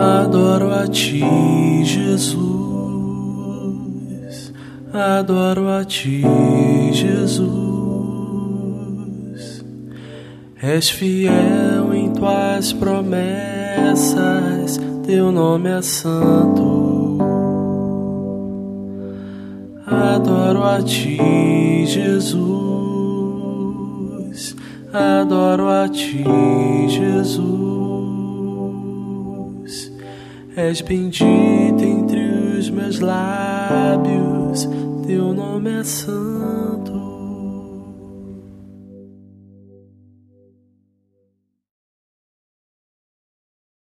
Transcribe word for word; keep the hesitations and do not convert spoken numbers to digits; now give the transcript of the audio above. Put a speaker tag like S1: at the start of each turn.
S1: Adoro a ti, Jesus. Adoro a ti, Jesus. És fiel em tuas promessas, teu nome é santo. Adoro a ti, Jesus. Adoro a ti, Jesus. És bendito entre os meus lábios, teu nome é santo.